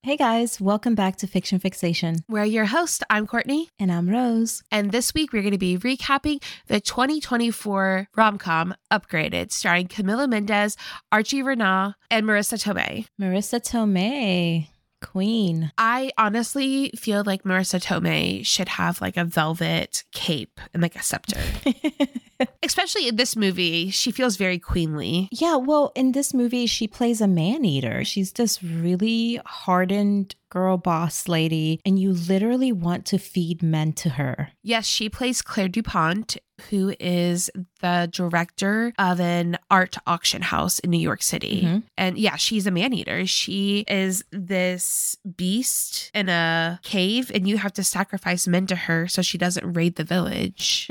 Hey guys, welcome back to Fiction Fixation. We're your host. I'm Courtney. And I'm Rose. And this week we're going to be recapping the 2024 rom-com Upgraded, starring Camila Mendes, Archie Renah, and Marissa Tomei. Marissa Tomei, queen. I honestly feel like Marissa Tomei should have like a velvet cape and like a scepter. Especially in this movie, she feels very queenly. Yeah, well, in this movie, she plays a man-eater. She's this really hardened girl boss lady, and you literally want to feed men to her. Yes, she plays Claire DuPont, who is the director of an art auction house in New York City. Mm-hmm. And yeah, she's a man-eater. She is this beast in a cave, and you have to sacrifice men to her so she doesn't raid the village.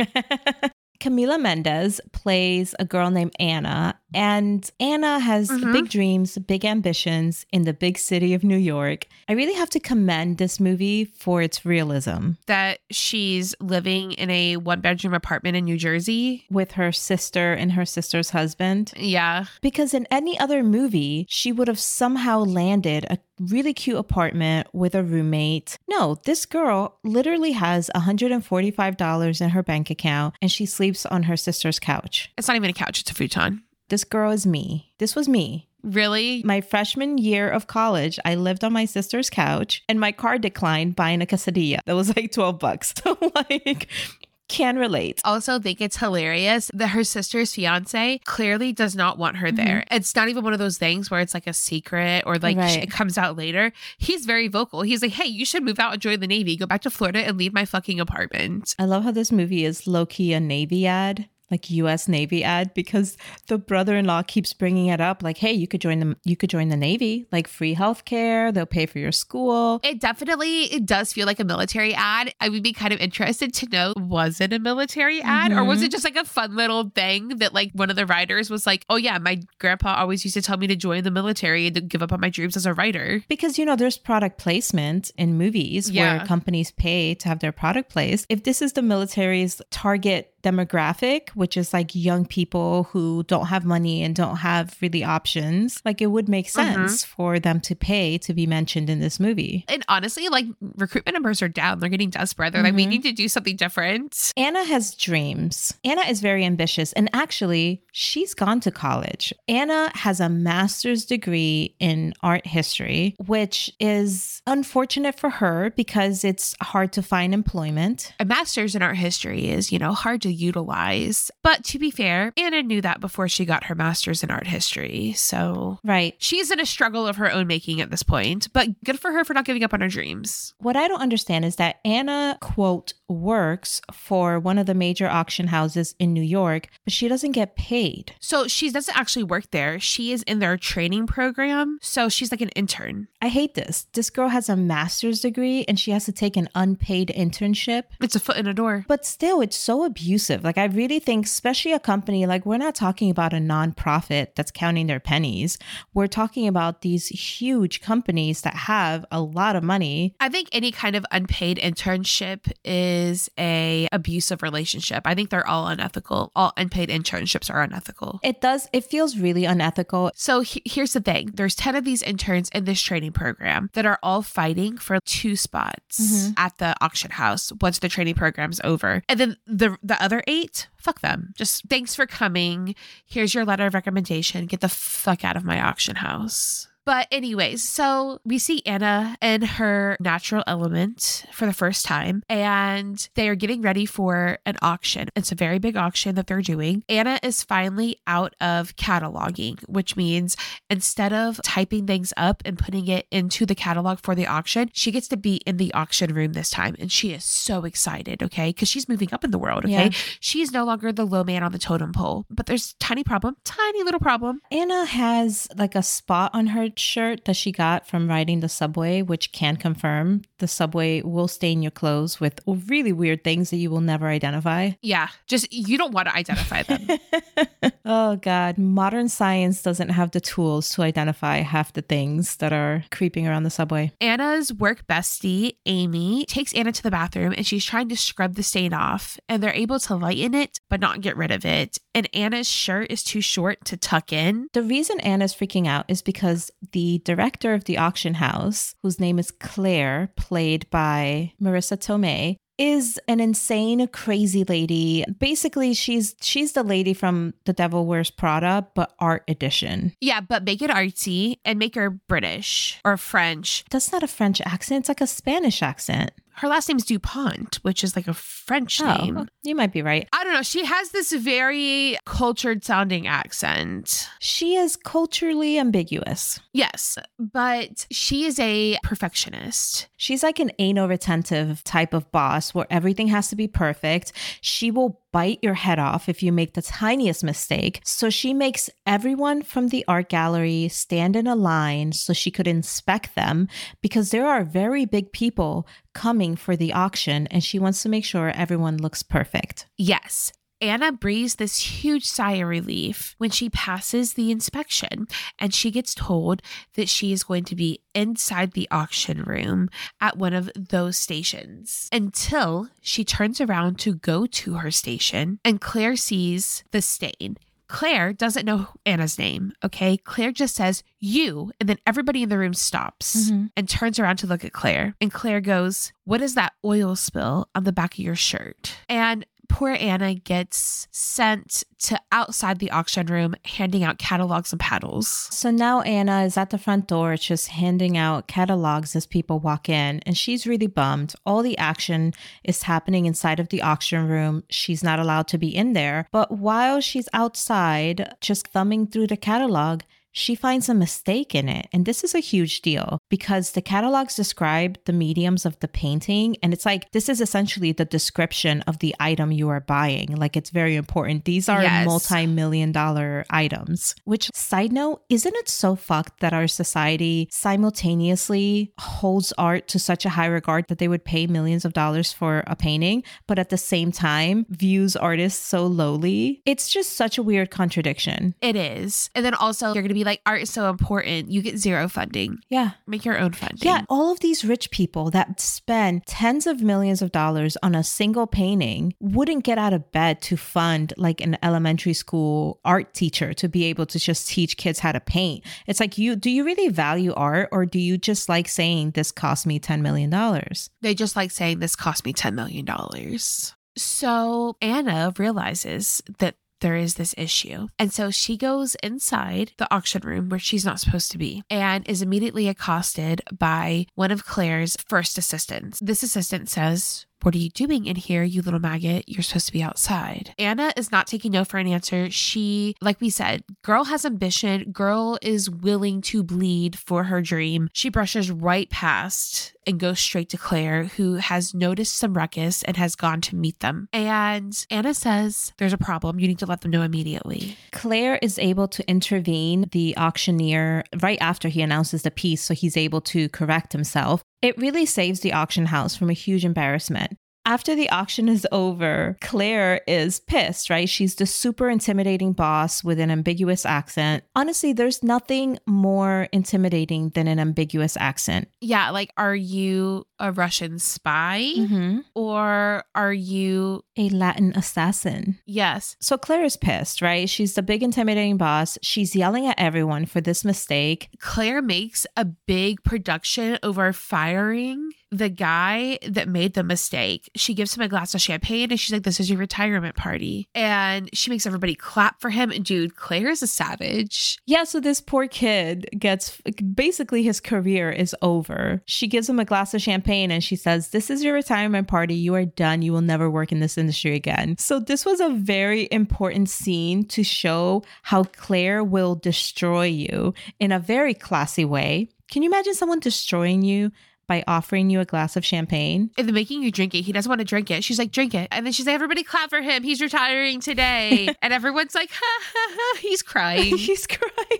Camila Mendes plays a girl named Anna, and Anna has big dreams, big ambitions in the big city of New York. I really have to commend this movie for its realism. That she's living in a one-bedroom apartment in New Jersey with her sister and her sister's husband. Yeah. Because in any other movie, she would have somehow landed a really cute apartment with a roommate. No, this girl literally has $145 in her bank account, and she sleeps on her sister's couch. It's not even a couch, it's a futon. This girl is me. This was me. Really? My freshman year of college, I lived on my sister's couch, and my car declined buying a quesadilla. That was like $12. So like... can relate. Also think it's hilarious that her sister's fiance clearly does not want her there. It's not even one of those things where it's like a secret or like it comes out later. He's very vocal. He's like, hey, you should move out and join the Navy. Go back to Florida and leave my fucking apartment. I love how this movie is low-key a Navy ad. Like US Navy ad, because the brother-in-law keeps bringing it up like, hey, you could join the Navy, like free healthcare, they'll pay for your school. It does feel like a military ad. I would be kind of interested to know, was it a military ad or was it just like a fun little thing that like one of the writers was like, oh yeah, my grandpa always used to tell me to join the military and to give up on my dreams as a writer. Because, you know, there's product placement in movies where companies pay to have their product placed. If this is the military's target demographic, which is like young people who don't have money and don't have really options, like it would make sense for them to pay to be mentioned in this movie. And honestly, like recruitment numbers are down. They're getting desperate. They're like, we need to do something different. Anna has dreams. Anna is very ambitious. And actually, she's gone to college. Anna has a master's degree in art history, which is unfortunate for her because it's hard to find employment. A master's in art history is, you know, hard to utilize. But to be fair, Anna knew that before she got her master's in art history. So she's in a struggle of her own making at this point, but good for her for not giving up on her dreams. What I don't understand is that Anna, quote, works for one of the major auction houses in New York, but she doesn't get paid. So she doesn't actually work there. She is in their training program. So she's like an intern. I hate this. This girl has a master's degree and she has to take an unpaid internship. It's a foot in a door. But still, it's so abusive. Like, I really think, especially a company, like we're not talking about a nonprofit that's counting their pennies. We're talking about these huge companies that have a lot of money. I think any kind of unpaid internship is a abusive relationship. I think they're all unethical. All unpaid internships are unethical. It feels really unethical. So here's the thing. There's 10 of these interns in this training program that are all fighting for 2 spots at the auction house once the training program's over. And then the other 8, fuck them. Just thanks for coming. Here's your letter of recommendation. Get the fuck out of my auction house. But anyways, so we see Anna in her natural element for the first time, and they are getting ready for an auction. It's a very big auction that they're doing. Anna is finally out of cataloging, which means instead of typing things up and putting it into the catalog for the auction, she gets to be in the auction room this time. And she is so excited, okay? Because she's moving up in the world, okay? Yeah. She's no longer the low man on the totem pole. But there's tiny little problem. Anna has like a spot on her shirt that she got from riding the subway, which can confirm the subway will stain your clothes with really weird things that you will never identify. Yeah, just you don't want to identify them. Oh Oh God, modern science doesn't have the tools to identify half the things that are creeping around the subway. Anna's work bestie, Amy, takes Anna to the bathroom and she's trying to scrub the stain off, and they're able to lighten it but not get rid of it. And Anna's shirt is too short to tuck in. The reason Anna's freaking out is because the director of the auction house, whose name is Claire, played by Marissa Tomei, is an insane, crazy lady. Basically, she's the lady from The Devil Wears Prada, but art edition. Yeah, but make it artsy and make her British or French. That's not a French accent. It's like a Spanish accent. Her last name's Dupont, which is like a French name. You might be right. I don't know. She has this very cultured sounding accent. She is culturally ambiguous. Yes, but she is a perfectionist. She's like an anal retentive type of boss where everything has to be perfect. She will bite your head off if you make the tiniest mistake. So she makes everyone from the art gallery stand in a line so she could inspect them, because there are very big people coming for the auction and she wants to make sure everyone looks perfect. Yes. Anna breathes this huge sigh of relief when she passes the inspection, and she gets told that she is going to be inside the auction room at one of those stations until she turns around to go to her station and Claire sees the stain. Claire doesn't know Anna's name, okay? Claire just says, you, and then everybody in the room stops and turns around to look at Claire. And Claire goes, what is that oil spill on the back of your shirt? And poor Anna gets sent to outside the auction room, handing out catalogs and paddles. So now Anna is at the front door just handing out catalogs as people walk in, and she's really bummed. All the action is happening inside of the auction room. She's not allowed to be in there. But while she's outside just thumbing through the catalog, she finds a mistake in it. And this is a huge deal because the catalogs describe the mediums of the painting. And it's like, this is essentially the description of the item you are buying. Like, it's very important. These are multi-million-dollar items, which, side note, isn't it so fucked that our society simultaneously holds art to such a high regard that they would pay millions of dollars for a painting, but at the same time views artists so lowly? It's just such a weird contradiction. It is. And then also you're going to be like, art is so important. You get zero funding. Yeah. Make your own funding. Yeah. All of these rich people that spend tens of millions of dollars on a single painting wouldn't get out of bed to fund like an elementary school art teacher to be able to just teach kids how to paint. It's like, do you really value art, or do you just like saying this cost me $10 million? They just like saying this cost me $10 million. So Anna realizes that there is this issue. And so she goes inside the auction room where she's not supposed to be and is immediately accosted by one of Claire's first assistants. This assistant says, what are you doing in here, you little maggot? You're supposed to be outside. Anna is not taking no for an answer. She, like we said, girl has ambition. Girl is willing to bleed for her dream. She brushes right past and goes straight to Claire, who has noticed some ruckus and has gone to meet them. And Anna says, there's a problem. You need to let them know immediately. Claire is able to intervene the auctioneer right after he announces the piece, so he's able to correct himself. It really saves the auction house from a huge embarrassment. After the auction is over, Claire is pissed, right? She's the super intimidating boss with an ambiguous accent. Honestly, there's nothing more intimidating than an ambiguous accent. Yeah, like, are you a Russian spy? Or are you a Latin assassin? Yes. So Claire is pissed, right? She's the big intimidating boss. She's yelling at everyone for this mistake. Claire makes a big production over firing the guy that made the mistake. She gives him a glass of champagne and she's like, this is your retirement party. And she makes everybody clap for him. And dude, Claire is a savage. Yeah, so this poor kid gets, basically his career is over. She gives him a glass of champagne and she says, this is your retirement party. You are done. You will never work in this industry again. So this was a very important scene to show how Claire will destroy you in a very classy way. Can you imagine someone destroying you by offering you a glass of champagne? And then making you drink it. He doesn't want to drink it. She's like, drink it. And then she's like, everybody clap for him. He's retiring today. And everyone's like, ha, ha, ha. He's crying. He's crying.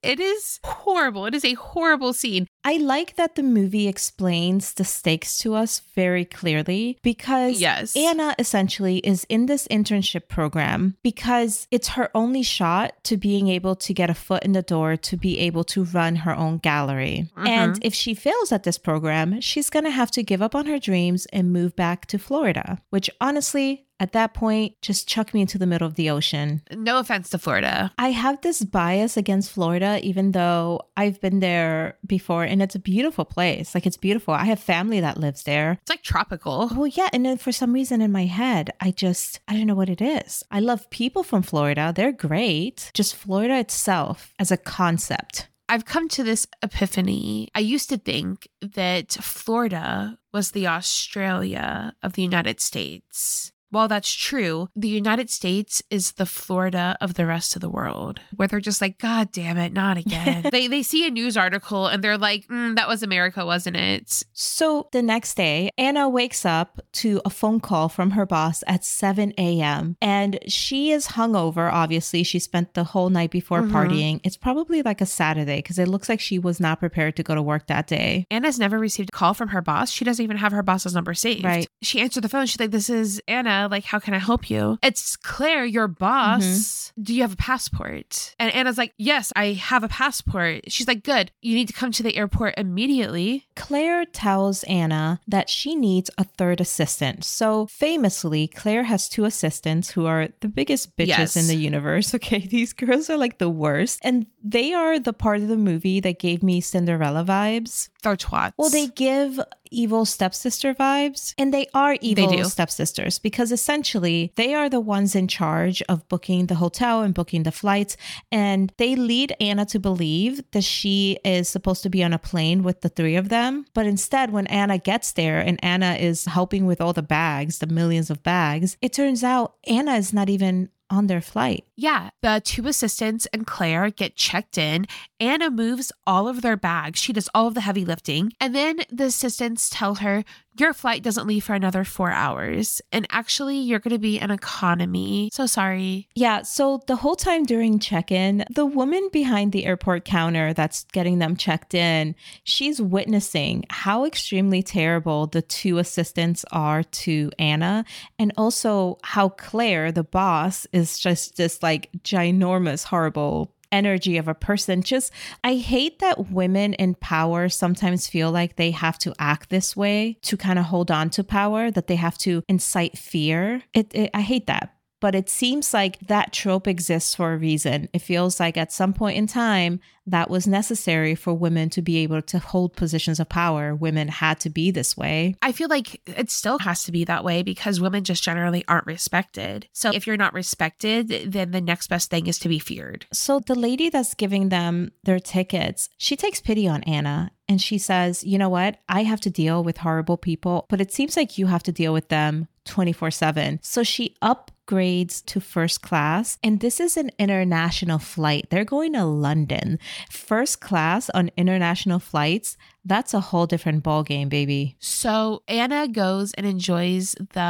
It is horrible. It is a horrible scene. I like that the movie explains the stakes to us very clearly because Anna essentially is in this internship program because it's her only shot to being able to get a foot in the door to be able to run her own gallery. And if she fails at this program, she's going to have to give up on her dreams and move back to Florida, which honestly, at that point, just chuck me into the middle of the ocean. No offense to Florida. I have this bias against Florida, even though I've been there before and it's a beautiful place. Like, it's beautiful. I have family that lives there. It's like tropical. Well, yeah. And then for some reason in my head, I don't know what it is. I love people from Florida. They're great. Just Florida itself as a concept. I've come to this epiphany. I used to think that Florida was the Australia of the United States. While that's true, the United States is the Florida of the rest of the world, where they're just like, God damn it, not again. They see a news article and they're like, that was America, wasn't it? So the next day, Anna wakes up to a phone call from her boss at 7 a.m. and she is hungover. Obviously, she spent the whole night before partying. It's probably like a Saturday because it looks like she was not prepared to go to work that day. Anna's never received a call from her boss. She doesn't even have her boss's number saved. Right. She answered the phone. She's like, this is Anna. Like, how can I help you? It's Claire, your boss. Do you have a passport? And Anna's like, yes, I have a passport. She's like, good. You need to come to the airport immediately. Claire tells Anna that she needs a third assistant. So famously, Claire has two assistants who are the biggest bitches in the universe. Okay, these girls are like the worst. And they are the part of the movie that gave me Cinderella vibes. They're twats. Well, they give evil stepsister vibes, and they are evil stepsisters because essentially they are the ones in charge of booking the hotel and booking the flights, and they lead Anna to believe that she is supposed to be on a plane with the three of them. But instead, when Anna gets there and Anna is helping with all the bags, the millions of bags, it turns out Anna is not even on their flight. Yeah, the two assistants and Claire get checked in. Anna moves all of their bags. She does all of the heavy lifting. And then the assistants tell her, your flight doesn't leave for another 4 hours. And actually, you're going to be an economy. So sorry. Yeah, so the whole time during check-in, the woman behind the airport counter that's getting them checked in, she's witnessing how extremely terrible the two assistants are to Anna. And also how Claire, the boss, is just this like ginormous, horrible energy of a person. Just, I hate that women in power sometimes feel like they have to act this way to kind of hold on to power, that they have to incite fear. I hate that. But it seems like that trope exists for a reason. It feels like at some point in time, that was necessary for women to be able to hold positions of power. Women had to be this way. I feel like it still has to be that way because women just generally aren't respected. So if you're not respected, then the next best thing is to be feared. So the lady that's giving them their tickets, she takes pity on Anna. And she says, you know what? I have to deal with horrible people, but it seems like you have to deal with them 24/7. So she upgrades to first class. And this is an international flight. They're going to London. First class on international flights, that's a whole different ballgame, baby. So Anna goes and enjoys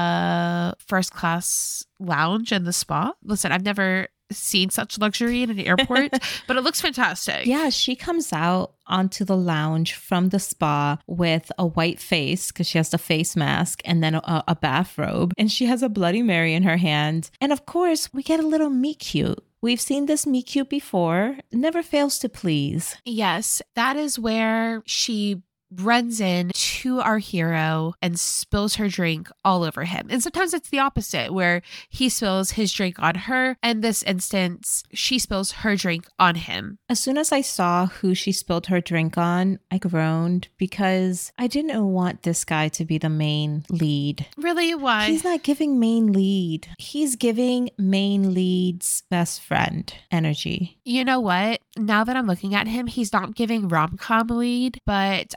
the first class lounge and the spa. Listen, I've never seen such luxury in an airport, but it looks fantastic. Yeah, she comes out onto the lounge from the spa with a white face because she has the face mask and then a bathrobe, and she has a Bloody Mary in her hand. And of course, we get a little meet cute. We've seen this meet cute before. It never fails to please. Yes, that is where she runs in to our hero and spills her drink all over him. And sometimes it's the opposite, where he spills his drink on her. In this instance, she spills her drink on him. As soon as I saw who she spilled her drink on, I groaned because I didn't want this guy to be the main lead. Really? Why? He's not giving main lead. He's giving main lead's best friend energy. You know what? Now that I'm looking at him, he's not giving rom-com lead, but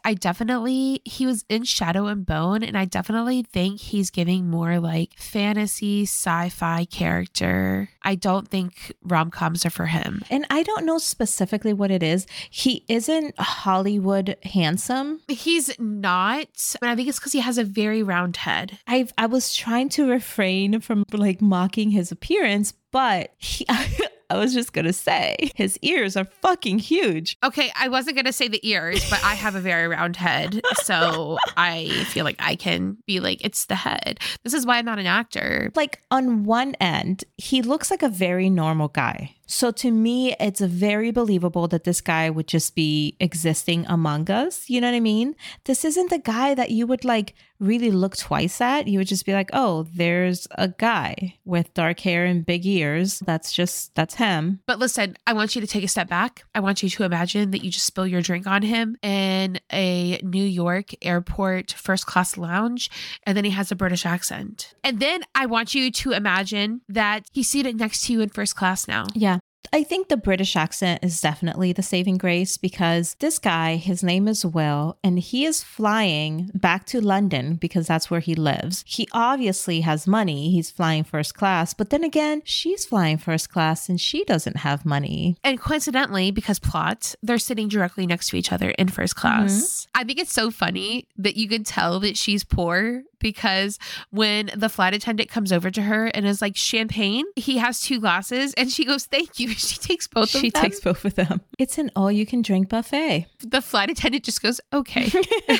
he was in Shadow and Bone, and I definitely think he's giving more like fantasy sci-fi character. I don't think rom-coms are for him. And I don't know specifically what it is. He isn't Hollywood handsome. He's not, and I think it's because he has a very round head. I was trying to refrain from like mocking his appearance, but I was just going to say his ears are fucking huge. Okay, I wasn't going to say the ears, but I have a very round head. So I feel like I can be like, it's the head. This is why I'm not an actor. Like on one end, he looks like a very normal guy. So to me, it's very believable that this guy would just be existing among us. You know what I mean? This isn't the guy that you would like really look twice at. You would just be like, oh, there's a guy with dark hair and big ears. That's him. But listen, I want you to take a step back. I want you to imagine that you just spill your drink on him in a New York airport first class lounge, and then he has a British accent. And then I want you to imagine that he's seated next to you in first class now. Yeah. I think the British accent is definitely the saving grace because this guy, his name is Will, and he is flying back to London because that's where he lives. He obviously has money. He's flying first class, but then again, she's flying first class and she doesn't have money. And coincidentally, because plot, they're sitting directly next to each other in first class. Mm-hmm. I think it's so funny that you can tell that she's poor because when the flight attendant comes over to her and is like, champagne, he has 2 glasses and she goes, thank you. She takes both of them. She takes both of them. It's an all-you-can-drink buffet. The flight attendant just goes, okay.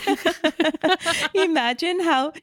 Imagine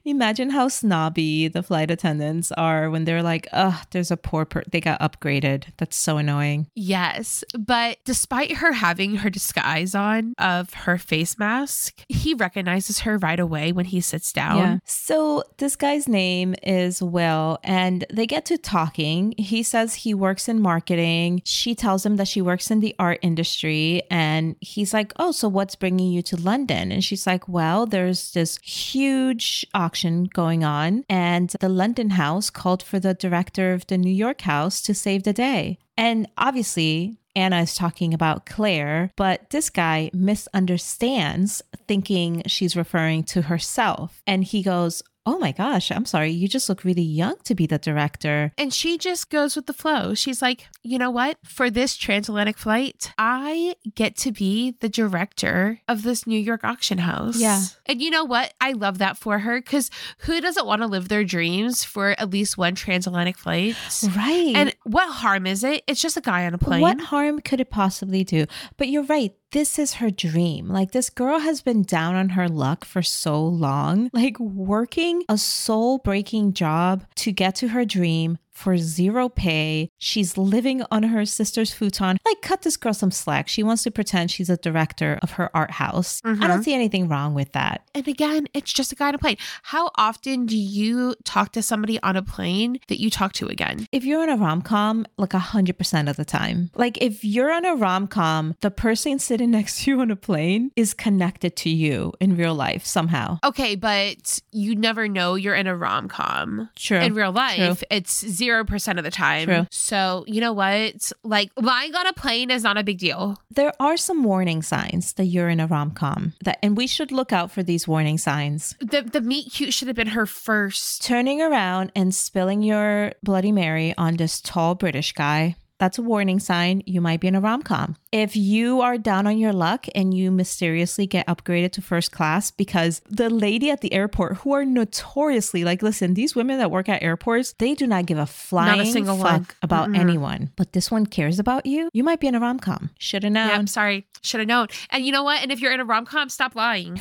how snobby the flight attendants are when they're like, oh, there's a they got upgraded. That's so annoying. Yes. But despite her having her disguise on of her face mask, he recognizes her right away when he sits down. Yeah. So this guy's name is Will, and they get to talking. He says he works in marketing. She tells him that she works in the art industry, and he's like, oh, so what's bringing you to London? And she's like, well, there's this huge auction going on, and the London house called for the director of the New York house to save the day. And obviously, Anna is talking about Claire, but this guy misunderstands, thinking she's referring to herself. And he goes, oh my gosh, I'm sorry, you just look really young to be the director. And she just goes with the flow. She's like, you know what? For this transatlantic flight, I get to be the director of this New York auction house. Yeah. And you know what? I love that for her, because who doesn't want to live their dreams for at least one transatlantic flight? Right. And what harm is it? It's just a guy on a plane. What harm could it possibly do? But you're right. This is her dream. Like, this girl has been down on her luck for so long, like working a soul-breaking job to get to her dream for 0 pay. She's living on her sister's futon. Like, cut this girl some slack. She wants to pretend she's a director of her art house. Mm-hmm. I don't see anything wrong with that. And again, it's just a guy on a plane. How often do you talk to somebody on a plane that you talk to again? If you're in a rom-com, like 100% of the time. Like, if you're on a rom-com, the person sitting next to you on a plane is connected to you in real life somehow. Okay, but you never know you're in a rom-com. True. In real life, True. It's 0% of the time. True. So, you know what? Like, lying on a plane is not a big deal. There are some warning signs that you're in a rom-com, and we should look out for these warning signs. The meet cute should have been her first. Turning around and spilling your Bloody Mary on this tall British guy. That's a warning sign you might be in a rom-com. If you are down on your luck and you mysteriously get upgraded to first class because the lady at the airport, who are notoriously, like, listen, these women that work at airports, they do not give a flying fuck about anyone. But this one cares about you. You might be in a rom-com. Should have known. Yep, sorry. Should have known. And you know what? And if you're in a rom-com, stop lying.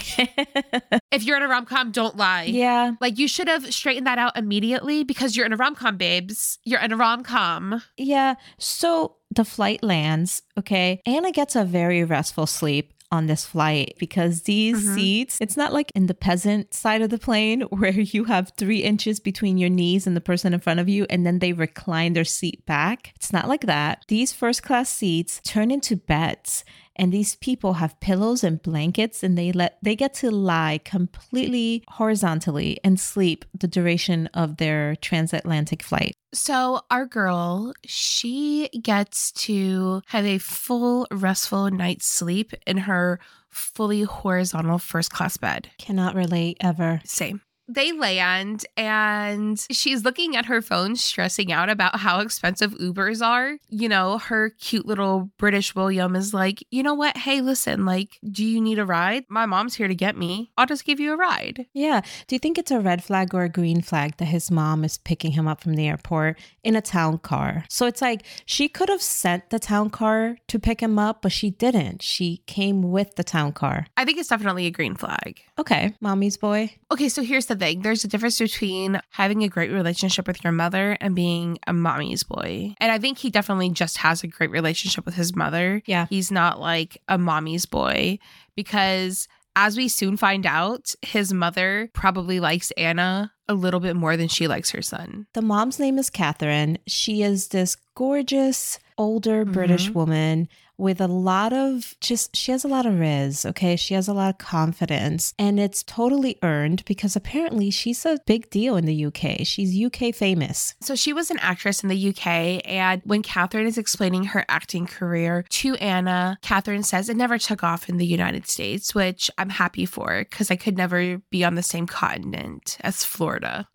If you're in a rom-com, don't lie. Yeah. Like, you should have straightened that out immediately, because you're in a rom-com, babes. You're in a rom-com. Yeah. So the flight lands, okay? Anna gets a very restful sleep on this flight because these seats, it's not like in the peasant side of the plane where you have 3 inches between your knees and the person in front of you, and then they recline their seat back. It's not like that. These first class seats turn into beds. And these people have pillows and blankets, and they get to lie completely horizontally and sleep the duration of their transatlantic flight. So our girl, she gets to have a full restful night's sleep in her fully horizontal first class bed. Cannot relate ever. Same. they land and she's looking at her phone, stressing out about how expensive Ubers are. You know, her cute little British William is like, you know what? Hey, listen, like, do you need a ride? My mom's here to get me. I'll just give you a ride. Yeah. Do you think it's a red flag or a green flag that his mom is picking him up from the airport in a town car? So it's like she could have sent the town car to pick him up, but she didn't. She came with the town car. I think it's definitely a green flag. Okay. Mommy's boy. Okay, so here's the thing. There's a difference between having a great relationship with your mother and being a mommy's boy. And I think he definitely just has a great relationship with his mother. Yeah. He's not like a mommy's boy because as we soon find out, his mother probably likes Anna a little bit more than she likes her son. The mom's name is Catherine. She is this gorgeous, older British woman with a lot of she has a lot of riz, okay? She has a lot of confidence, and it's totally earned because apparently she's a big deal in the UK. She's UK famous. So she was an actress in the UK, and when Catherine is explaining her acting career to Anna, Catherine says it never took off in the United States, which I'm happy for because I could never be on the same continent as Florida.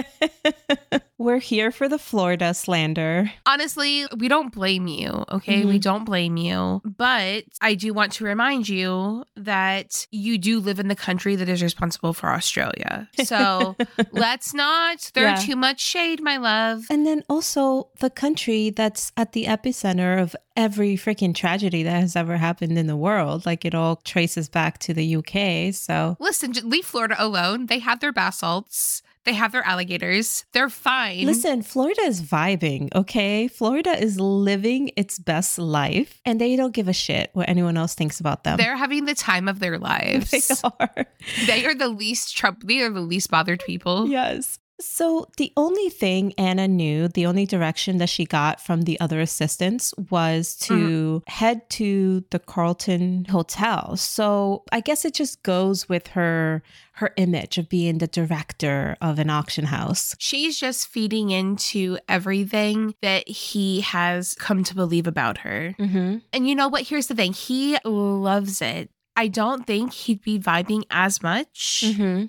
We're here for the Florida slander. Honestly, we don't blame you, okay? We don't blame you. But I do want to remind you that you do live in the country that is responsible for Australia. So let's not throw too much shade, my love. And then also the country that's at the epicenter of every freaking tragedy that has ever happened in the world. Like it all traces back to the UK. So listen, leave Florida alone. They have their basalts. They have their alligators. They're fine. Listen, Florida is vibing, okay? Florida is living its best life, and they don't give a shit what anyone else thinks about them. They're having the time of their lives. They are. They are the least they are the least bothered people. Yes. So the only thing Anna knew, the only direction that she got from the other assistants was to head to the Carlton Hotel. So I guess it just goes with her image of being the director of an auction house. She's just feeding into everything that he has come to believe about her. And you know what? Here's the thing. He loves it. I don't think he'd be vibing as much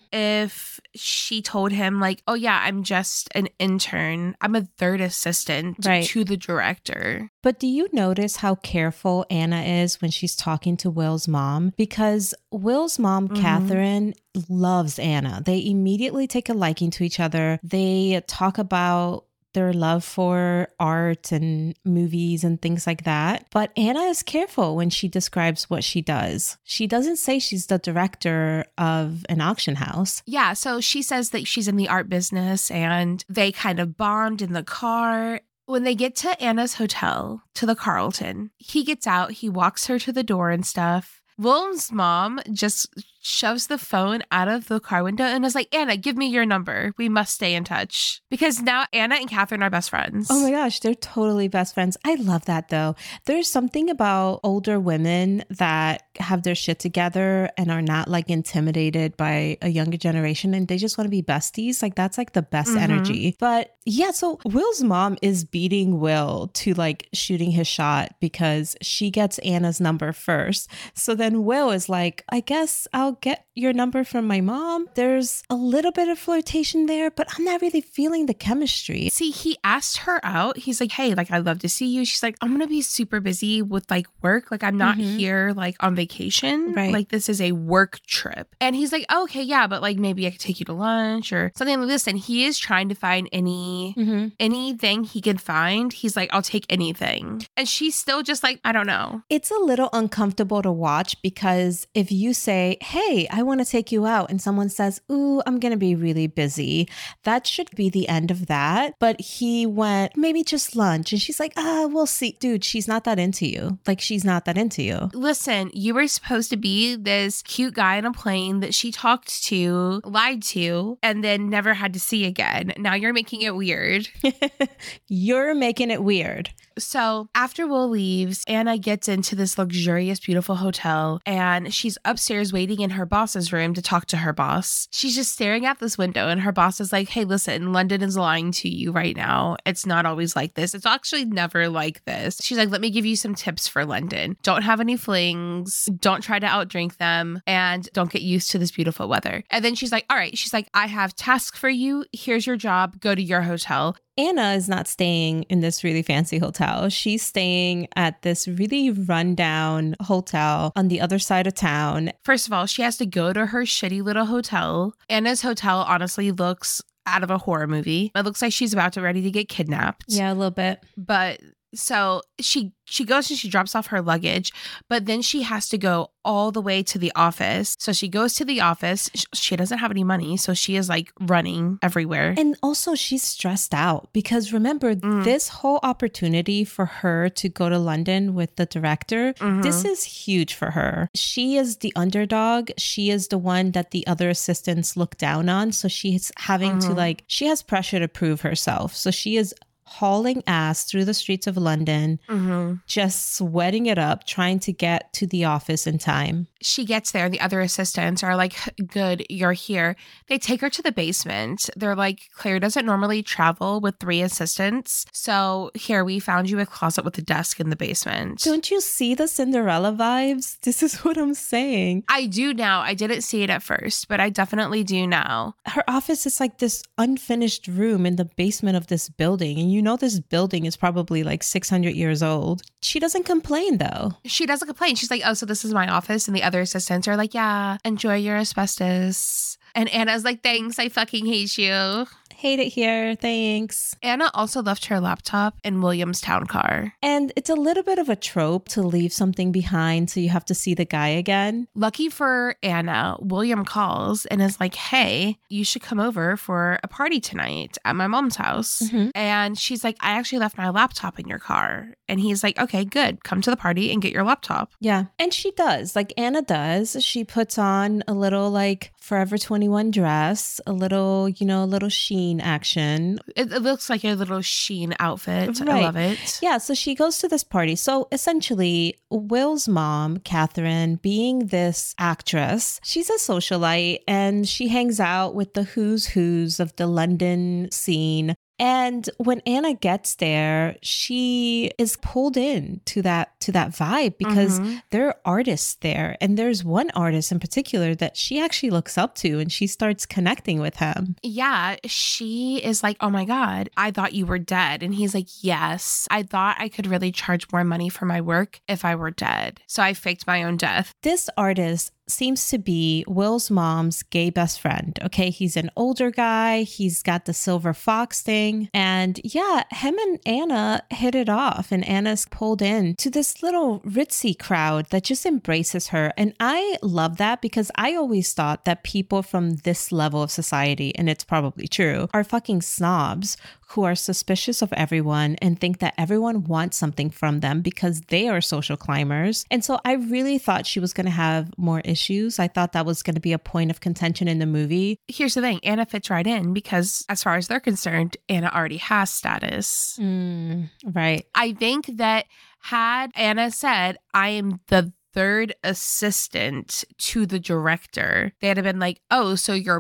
if she told him like, oh yeah, I'm just an intern. I'm a third assistant to the director. But do you notice how careful Anna is when she's talking to Will's mom? Because Will's mom, Catherine, loves Anna. They immediately take a liking to each other. They talk about their love for art and movies and things like that. But Anna is careful when she describes what she does. She doesn't say she's the director of an auction house. Yeah, so she says that she's in the art business and they kind of bond in the car. When they get to Anna's hotel, to the Carlton, he gets out, he walks her to the door and stuff. Will's mom just shoves the phone out of the car window and is like, Anna, give me your number. We must stay in touch. Because now Anna and Catherine are best friends. Oh my gosh, they're totally best friends. I love that though. There's something about older women that have their shit together and are not like intimidated by a younger generation and they just want to be besties. Like that's like the best energy. But yeah, so Will's mom is beating Will to like shooting his shot because she gets Anna's number first. So then Will is like, I guess I'll get your number from my mom. There's a little bit of flirtation there, but I'm not really feeling the chemistry. See, he asked her out. He's like, hey, like, I'd love to see you. She's like, I'm going to be super busy with like work. Like, I'm not here like on vacation. Right. Like, this is a work trip. And he's like, oh, okay, yeah, but like maybe I could take you to lunch or something like this. And he is trying to find anything he can find. He's like, I'll take anything. And she's still just like, I don't know. It's a little uncomfortable to watch because if you say, hey, I want to take you out, and someone says, ooh, I'm going to be really busy, that should be the end of that. But he went, maybe just lunch. And she's like, we'll see. Dude, she's not that into you. Like, she's not that into you. Listen, you were supposed to be this cute guy on a plane that she talked to, lied to, and then never had to see again. Now you're making it weird. You're making it weird. So after Will leaves, Anna gets into this luxurious, beautiful hotel, and she's upstairs waiting in her boss's room to talk to her boss. She's just staring out this window, and her boss is like, hey, listen, London is lying to you right now. It's not always like this. It's actually never like this. She's like, let me give you some tips for London. Don't have any flings. Don't try to outdrink them, and don't get used to this beautiful weather. And then she's like, all right. She's like, I have tasks for you. Here's your job. Go to your hotel. Anna is not staying in this really fancy hotel. She's staying at this really rundown hotel on the other side of town. First of all, she has to go to her shitty little hotel. Anna's hotel honestly looks out of a horror movie. It looks like she's about to ready to get kidnapped. Yeah, a little bit. But so she goes and she drops off her luggage, but then she has to go all the way to the office. So she goes to the office. She doesn't have any money, so she is like running everywhere. And also she's stressed out because remember, this whole opportunity for her to go to London with the director, this is huge for her. She is the underdog. She is the one that the other assistants look down on. So she's having to she has pressure to prove herself. So she is hauling ass through the streets of London, just sweating it up, trying to get to the office in time. She gets there. The other assistants are like, good, you're here. They take her to the basement. They're like, Claire doesn't normally travel with 3 assistants. So here, we found you a closet with a desk in the basement. Don't you see the Cinderella vibes? This is what I'm saying. I do now. I didn't see it at first, but I definitely do now. Her office is like this unfinished room in the basement of this building. And you know this building is probably like 600 years old. She doesn't complain though. She doesn't complain. She's like, oh, so this is my office. And the other assistants are like, yeah, enjoy your asbestos. And Anna's like, thanks, I fucking hate you. Hate it here, thanks. Anna also left her laptop in William's town car. And it's a little bit of a trope to leave something behind so you have to see the guy again. Lucky for Anna, William calls and is like, hey, you should come over for a party tonight at my mom's house. And she's like, I actually left my laptop in your car. And he's like, okay, good. Come to the party and get your laptop. Yeah. And she does. Like Anna does. She puts on a little like Forever 21 dress, a little, a little Shein action. It looks like a little Shein outfit. Right. I love it. Yeah. So she goes to this party. So essentially, Will's mom, Catherine, being this actress, she's a socialite and she hangs out with the who's who's of the London scene. And when Anna gets there, she is pulled in to that vibe because there are artists there. And there's one artist in particular that she actually looks up to and she starts connecting with him. Yeah, she is like, oh my God, I thought you were dead. And he's like, yes, I thought I could really charge more money for my work if I were dead. So I faked my own death. This artist seems to be Will's mom's gay best friend. Okay, he's an older guy. He's got the silver fox thing. And yeah, him and Anna hit it off. And Anna's pulled in to this little ritzy crowd that just embraces her. And I love that because I always thought that people from this level of society, and it's probably true, are fucking snobs who are suspicious of everyone and think that everyone wants something from them because they are social climbers. And so I really thought she was going to have more issues. I thought that was going to be a point of contention in the movie. Here's the thing. Anna fits right in because as far as they're concerned, Anna already has status. Right. I think that had Anna said, I am the third assistant to the director, they'd have been like, oh, so you're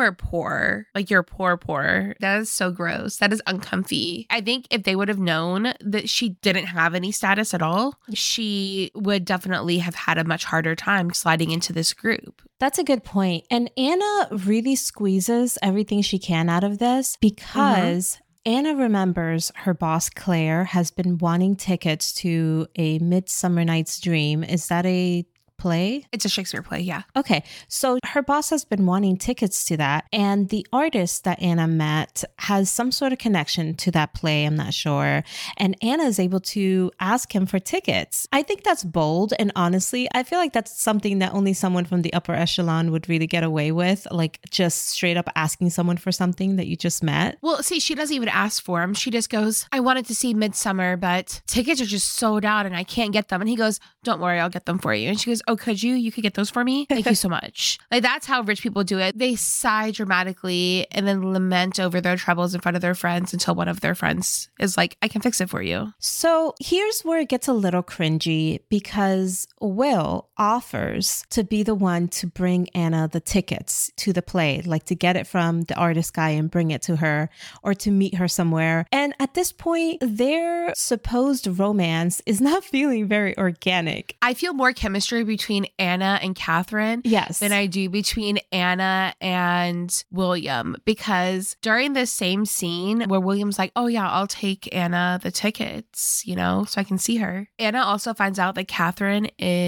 poor. Like you're poor. That is so gross. That is uncomfy. I think if they would have known that she didn't have any status at all, she would definitely have had a much harder time sliding into this group. That's a good point. And Anna really squeezes everything she can out of this because Anna remembers her boss, Claire, has been wanting tickets to A Midsummer Night's Dream. Is that a play? It's a Shakespeare play, yeah. Okay, so her boss has been wanting tickets to that, and the artist that Anna met has some sort of connection to that play, I'm not sure, and Anna is able to ask him for tickets. I think that's bold, and honestly, I feel like that's something that only someone from the upper echelon would really get away with, like just straight up asking someone for something that you just met. Well, see, she doesn't even ask for him. She just goes, I wanted to see Midsummer, but tickets are just sold out and I can't get them. And he goes, don't worry, I'll get them for you. And she goes, oh, could you? You could get those for me? Thank you so much. Like, that's how rich people do it. They sigh dramatically and then lament over their troubles in front of their friends until one of their friends is like, I can fix it for you. So here's where it gets a little cringy, because Will offers to be the one to bring Anna the tickets to the play, like to get it from the artist guy and bring it to her, or to meet her somewhere. And at this point, their supposed romance is not feeling very organic. I feel more chemistry between Anna and Catherine than I do between Anna and William, because during this same scene where William's like, oh yeah, I'll take Anna the tickets, you know, so I can see her. Anna also finds out that Catherine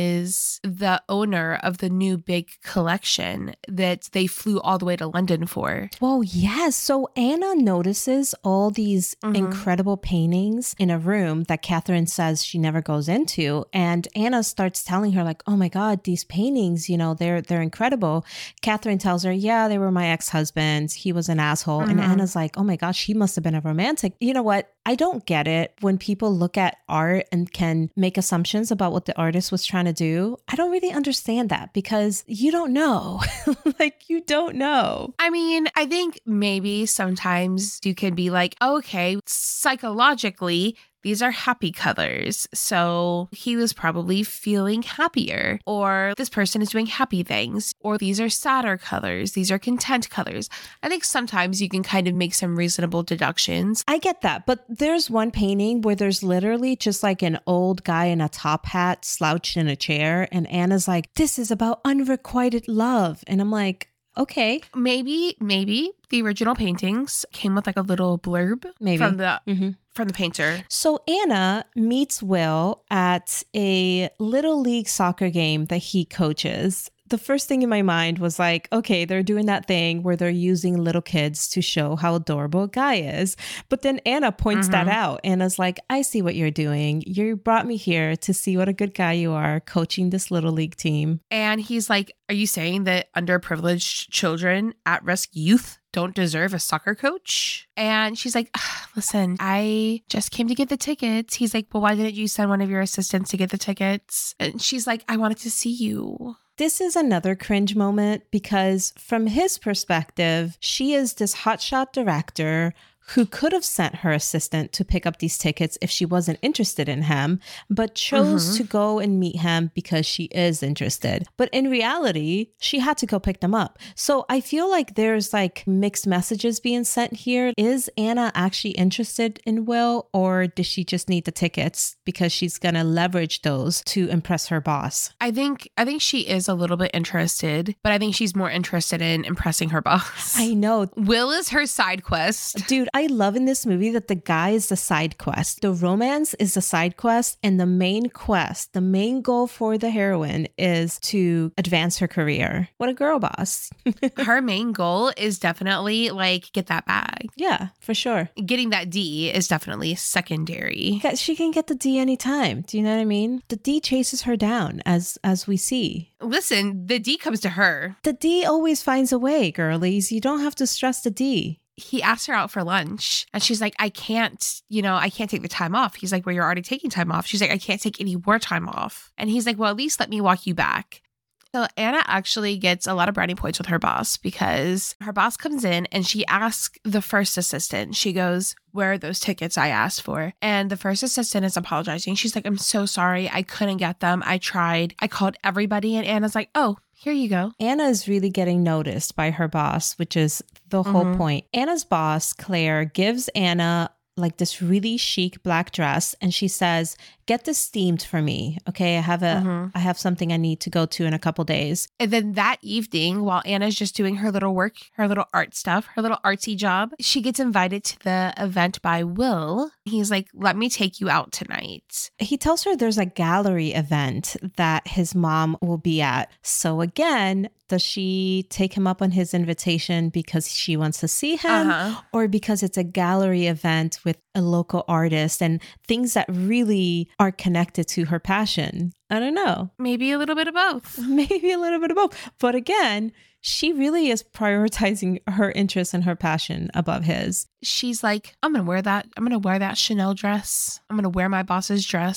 is the owner of the new big collection that they flew all the way to London for. Well, yes. So Anna notices all these incredible paintings in a room that Catherine says she never goes into. And Anna starts telling her like, oh my God, these paintings, you know, they're incredible. Catherine tells her, yeah, they were my ex-husband's. He was an asshole. And Anna's like, oh my gosh, he must have been a romantic. You know what? I don't get it when people look at art and can make assumptions about what the artist was trying to do. I don't really understand that, because you don't know. Like, you don't know. I mean, I think maybe sometimes you can be like, okay, psychologically, these are happy colors. So he was probably feeling happier, or this person is doing happy things, or these are sadder colors. These are content colors. I think sometimes you can kind of make some reasonable deductions. I get that. But there's one painting where there's literally just like an old guy in a top hat slouched in a chair. And Anna's like, this is about unrequited love. And I'm like, okay. Maybe the original paintings came with like a little blurb from the painter. So Anna meets Will at a little league soccer game that he coaches. The first thing in my mind was like, okay, they're doing that thing where they're using little kids to show how adorable a guy is. But then Anna points that out. Anna's like, I see what you're doing. You brought me here to see what a good guy you are coaching this little league team. And he's like, are you saying that underprivileged children, at-risk youth, don't deserve a soccer coach? And she's like, listen, I just came to get the tickets. He's like, well, why didn't you send one of your assistants to get the tickets? And she's like, I wanted to see you. This is another cringe moment, because from his perspective, she is this hotshot director who could have sent her assistant to pick up these tickets if she wasn't interested in him, but chose to go and meet him because she is interested. But in reality, she had to go pick them up. So I feel like there's like mixed messages being sent here. Is Anna actually interested in Will, or does she just need the tickets because she's going to leverage those to impress her boss? I think she is a little bit interested, but I think she's more interested in impressing her boss. I know. Will is her side quest. Dude, I love in this movie that the guy is the side quest. The romance is the side quest, and the main quest, the main goal for the heroine is to advance her career. What a girl boss. Her main goal is definitely like get that bag. Yeah, for sure. Getting that D is definitely secondary. She can get the D anytime. Do you know what I mean? The D chases her down, as we see. Listen, the D comes to her. The D always finds a way, girlies. You don't have to stress the D. He asked her out for lunch and she's like, I can't take the time off. He's like, well, you're already taking time off. She's like, I can't take any more time off. And he's like, well, at least let me walk you back. So Anna actually gets a lot of brownie points with her boss, because her boss comes in and she asks the first assistant, she goes, where are those tickets I asked for? And the first assistant is apologizing. She's like, I'm so sorry. I couldn't get them. I tried. I called everybody. And Anna's like, oh, here you go. Anna is really getting noticed by her boss, which is the whole point. Anna's boss, Claire, gives Anna like this really chic black dress, and she says, get this steamed for me. Okay, I have something I need to go to in a couple days. And then that evening, while Anna's just doing her little work, her little art stuff, her little artsy job, she gets invited to the event by Will. He's like, let me take you out tonight. He tells her there's a gallery event that his mom will be at. So again, does she take him up on his invitation because she wants to see him, or because it's a gallery event with a local artist and things that really are connected to her passion? I don't know. Maybe a little bit of both. Maybe a little bit of both. But again, she really is prioritizing her interest and her passion above his. She's like, I'm going to wear that. I'm going to wear that Chanel dress. I'm going to wear my boss's dress.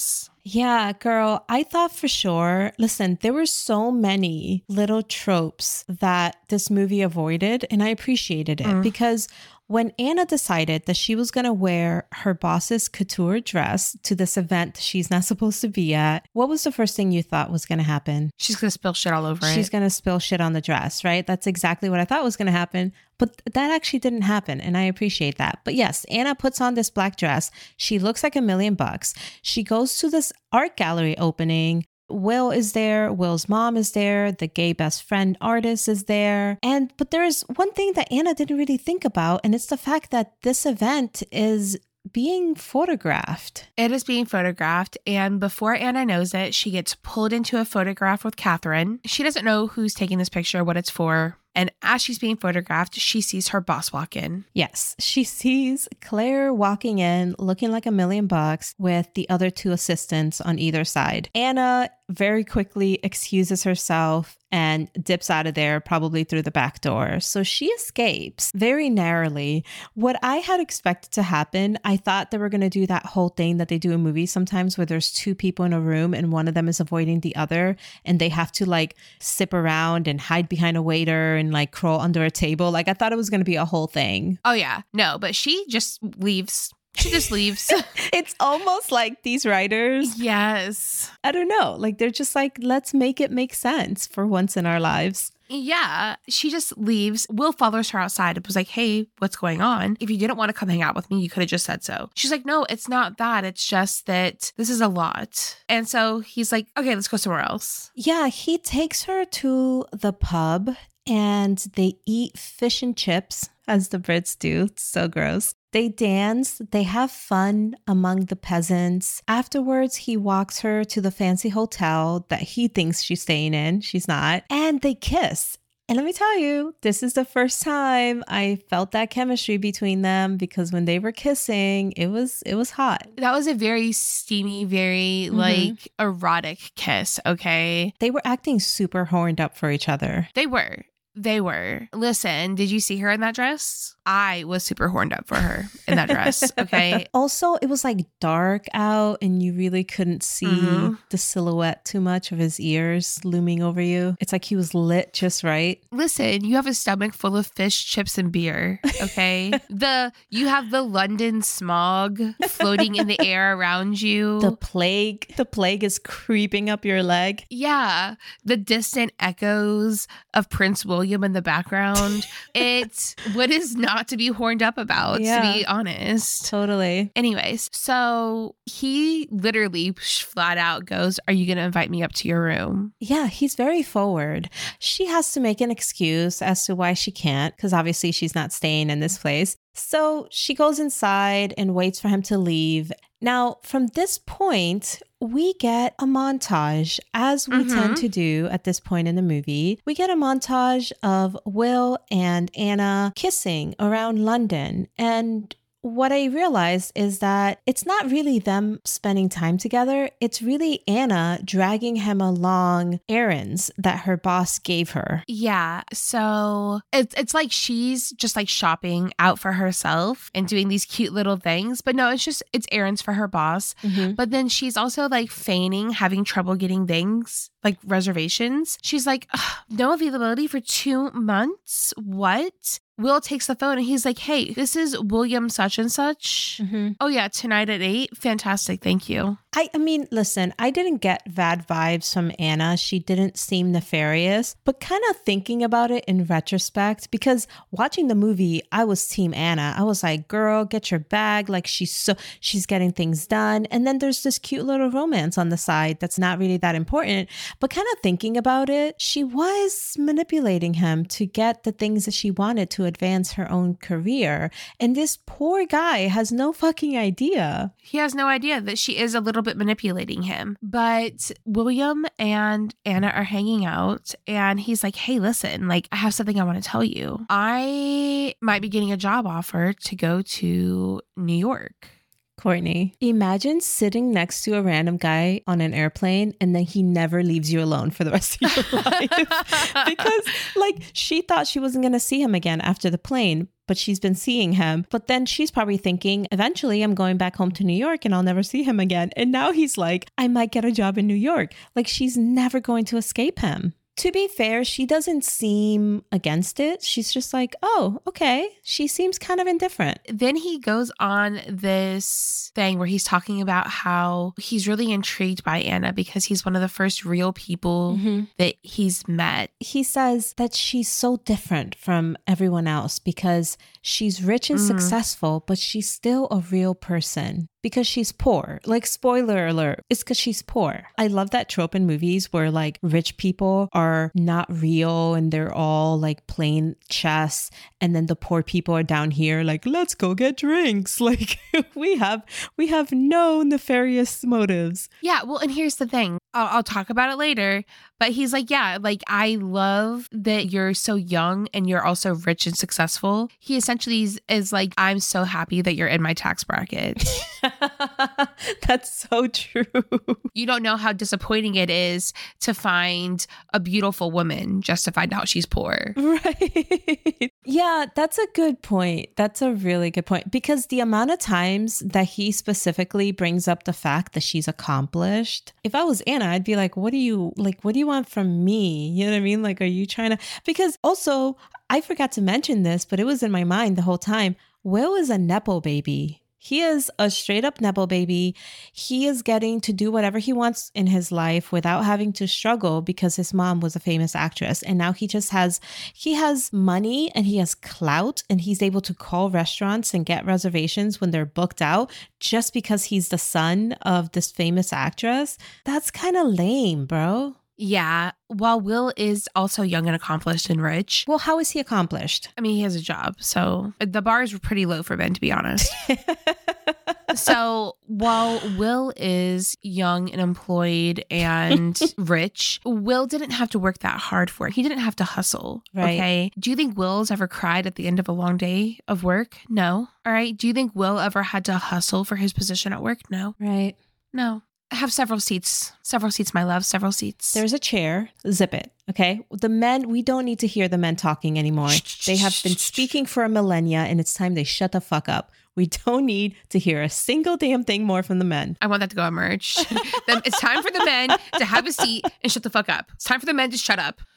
Yeah, girl, I thought for sure. Listen, there were so many little tropes that this movie avoided, and I appreciated it because when Anna decided that she was going to wear her boss's couture dress to this event she's not supposed to be at, what was the first thing you thought was going to happen? She's going to spill shit all over it. She's going to spill shit on the dress, right? That's exactly what I thought was going to happen. But that actually didn't happen, and I appreciate that. But yes, Anna puts on this black dress. She looks like $1,000,000. She goes to this art gallery opening. Will is there. Will's mom is there. The gay best friend artist is there. But there is one thing that Anna didn't really think about, and it's the fact that this event is being photographed. It is being photographed. And before Anna knows it, she gets pulled into a photograph with Catherine. She doesn't know who's taking this picture, what it's for. And as she's being photographed, she sees her boss walk in. Yes, she sees Claire walking in looking like $1,000,000 with the other two assistants on either side. Anna very quickly excuses herself and dips out of there, probably through the back door. So she escapes very narrowly. What I had expected to happen, I thought they were going to do that whole thing that they do in movies sometimes where there's two people in a room and one of them is avoiding the other and they have to like sip around and hide behind a waiter and like crawl under a table. Like I thought it was going to be a whole thing. Oh yeah. No, but she just leaves. She just leaves. It's almost like these writers. Yes. I don't know. Like they're just like, let's make it make sense for once in our lives. Yeah, she just leaves. Will follows her outside and was like, hey, what's going on? If you didn't want to come hang out with me, you could have just said so. She's like, no, it's not that. It's just that this is a lot. And so he's like, okay, let's go somewhere else. Yeah, he takes her to the pub and they eat fish and chips, as the Brits do. It's so gross. They dance, they have fun among the peasants. Afterwards, he walks her to the fancy hotel that he thinks she's staying in. She's not. And they kiss. And let me tell you, this is the first time I felt that chemistry between them because when they were kissing, it was hot. That was a very steamy, very like erotic kiss, okay? They were acting super horned up for each other. They were. Listen, did you see her in that dress? I was super horned up for her in that dress, okay? Also, it was like dark out and you really couldn't see the silhouette too much of his ears looming over you. It's like he was lit just right. Listen, you have a stomach full of fish, chips, and beer, okay? You have the London smog floating in the air around you. The plague is creeping up your leg. Yeah, the distant echoes of Prince William in the background. It's what is not to be horned up about, to be honest. Totally. Anyways, so he literally flat out goes, are you going to invite me up to your room? Yeah, he's very forward. She has to make an excuse as to why she can't, because obviously she's not staying in this place. So she goes inside and waits for him to leave. Now, from this point, we get a montage, as we tend to do at this point in the movie. We get a montage of Will and Anna kissing around London. And what I realized is that it's not really them spending time together. It's really Anna dragging him along errands that her boss gave her. Yeah. So it's like she's just like shopping out for herself and doing these cute little things. But no, it's errands for her boss. But then she's also like feigning having trouble getting things like reservations. She's like, no availability for 2 months. What? Will takes the phone and he's like, hey, this is William such and such. Oh yeah, tonight at 8. Fantastic. Thank you. I mean, listen, I didn't get bad vibes from Anna. She didn't seem nefarious, but kind of thinking about it in retrospect, because watching the movie, I was team Anna. I was like, girl, get your bag. Like she's getting things done. And then there's this cute little romance on the side that's not really that important, but kind of thinking about it, she was manipulating him to get the things that she wanted to advance her own career. And this poor guy has no fucking idea. He has no idea that she is a little bit manipulating him. But William and Anna are hanging out and he's like, hey, listen, like I have something I want to tell you. I might be getting a job offer to go to New York. Courtney, imagine sitting next to a random guy on an airplane and then he never leaves you alone for the rest of your life. Because like she thought she wasn't going to see him again after the plane, but she's been seeing him. But then she's probably thinking, eventually I'm going back home to New York and I'll never see him again. And now he's like, I might get a job in New York. Like she's never going to escape him. To be fair, she doesn't seem against it. She's just like, oh, okay. She seems kind of indifferent. Then he goes on this thing where he's talking about how he's really intrigued by Anna because he's one of the first real people that he's met. He says that she's so different from everyone else because she's rich and successful, but she's still a real person. Because she's poor. Like, spoiler alert, it's because she's poor. I love that trope in movies where like rich people are not real and they're all like playing chess. And then the poor people are down here like, let's go get drinks. Like we have no nefarious motives. Yeah. Well, and here's the thing. I'll talk about it later. But he's like, yeah, like I love that you're so young and you're also rich and successful. He essentially is like, I'm so happy that you're in my tax bracket. That's so true. You don't know how disappointing it is to find a beautiful woman just to find out she's poor. Right. Yeah, that's a good point. That's a really good point. Because the amount of times that he specifically brings up the fact that she's accomplished, if I was Anna, I'd be like, what do you want from me? You know what I mean? Like, are you trying to, because also I forgot to mention this, but it was in my mind the whole time. Will is a Nepo baby. He is a straight up Nepo baby. He is getting to do whatever he wants in his life without having to struggle because his mom was a famous actress. And now he has money and he has clout and he's able to call restaurants and get reservations when they're booked out just because he's the son of this famous actress. That's kind of lame, bro. Yeah. While Will is also young and accomplished and rich. Well, how is he accomplished? I mean, he has a job. So the bar is pretty low for Ben, to be honest. So while Will is young and employed and rich, Will didn't have to work that hard for it. He didn't have to hustle. Right. Okay. Do you think Will's ever cried at the end of a long day of work? No. All right. Do you think Will ever had to hustle for his position at work? No. Right. No. Have several seats, my love, several seats. There's a chair. Zip it. Okay. The men, we don't need to hear the men talking anymore. They have been speaking for a millennia and it's time they shut the fuck up. We don't need to hear a single damn thing more from the men. I want that to go on merch. It's time for the men to have a seat and shut the fuck up. It's time for the men to shut up.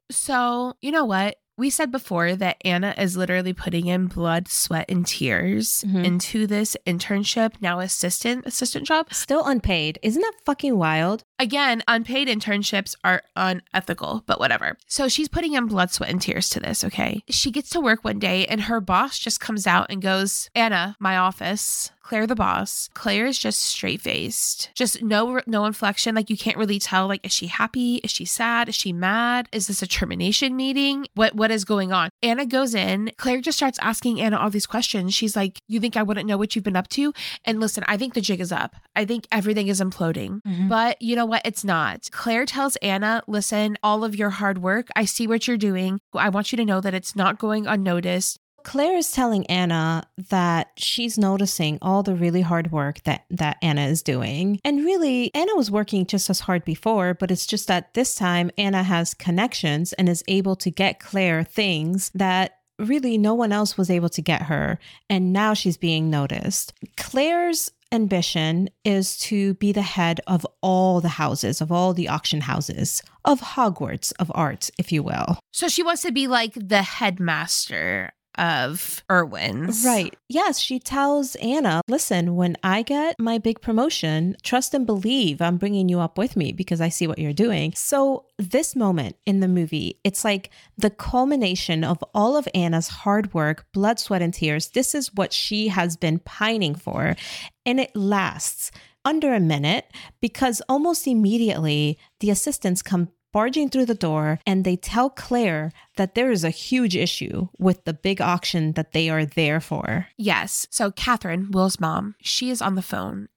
So, you know what? We said before that Anna is literally putting in blood, sweat, and tears into this internship, now assistant job. Still unpaid. Isn't that fucking wild? Again, unpaid internships are unethical, but whatever. So she's putting in blood, sweat, and tears to this, okay? She gets to work one day and her boss just comes out and goes, Anna, my office. Claire, the boss. Claire is just straight-faced. Just no inflection. Like you can't really tell, like, is she happy? Is she sad? Is she mad? Is this a termination meeting? What is going on? Anna goes in. Claire just starts asking Anna all these questions. She's like, you think I wouldn't know what you've been up to? And listen, I think the jig is up. I think everything is imploding. But you know what? It's not. Claire tells Anna, listen, all of your hard work, I see what you're doing. I want you to know that it's not going unnoticed. Claire is telling Anna that she's noticing all the really hard work that Anna is doing. And really, Anna was working just as hard before, but it's just that this time Anna has connections and is able to get Claire things that really no one else was able to get her. And now she's being noticed. Claire's ambition is to be the head of all the houses, of all the auction houses, of Hogwarts of art, if you will. So she wants to be like the headmaster of Irwin's. Right. Yes, she tells Anna, listen, when I get my big promotion, trust and believe I'm bringing you up with me because I see what you're doing. So this moment in the movie, it's like the culmination of all of Anna's hard work, blood, sweat, and tears. This is what she has been pining for. And it lasts under a minute because almost immediately the assistants come barging through the door and they tell Claire that there is a huge issue with the big auction that they are there for. Yes. So Catherine, Will's mom, she is on the phone